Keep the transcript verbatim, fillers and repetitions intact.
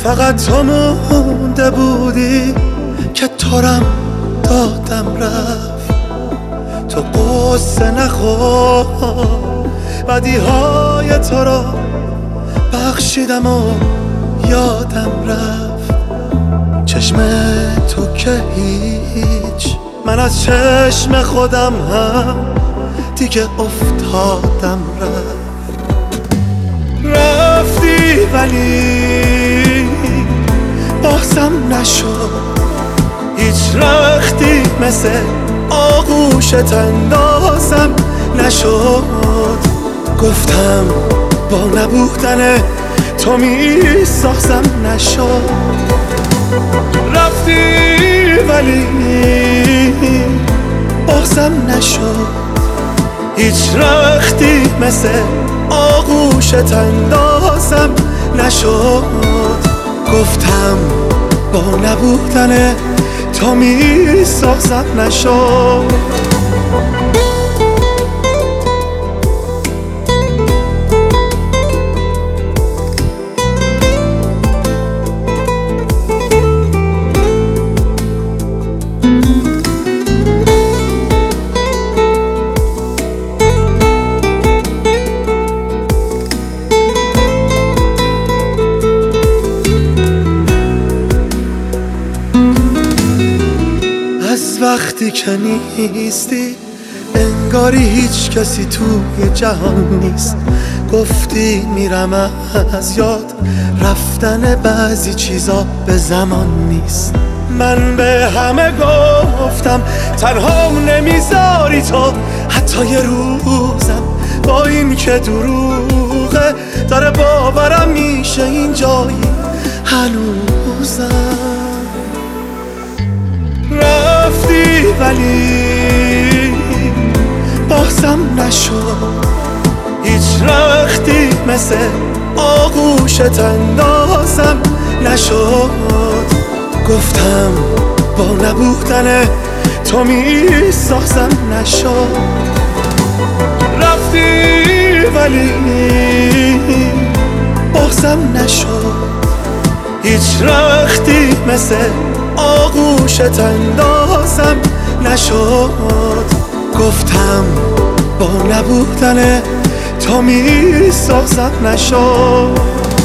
فقط تو مونده بودی که تارم دادم رفت. تو قصه نخور، بدی های تو را بخشیدم و یادم رفت. چشم تو که هیچ، من از چشم خودم هم دیگه افتادم رفت. رفتی ولی بازم نشد، هیچ رختی مثل آغوشت اندازم نشد. گفتم با نبودن تو می سازم نشد. رفتی ولی بازم نشد، هیچ رختی مثل آغوشت اندازم نشد. گفتم با نبودن تو می سازم نشد. از وقتی که نیستی انگاری هیچ کسی توی جهان نیست. گفتی میرم از یاد، رفتن بعضی چیزا به زمان نیست. من به همه گفتم تنها نمیذاری تو، حتی یه روزم با این که دروغه داره باورم میشه این جایی هنوزم. رفتی ولی بازم نشد، هیچ رختی مثل آغوشت اندازم نشد. گفتم با نبودن تو می سازم نشد. رفتی ولی بازم نشد، هیچ رختی مثل آغوشت اندازم نشد. گفتم با نبودن تو می سازم نشد.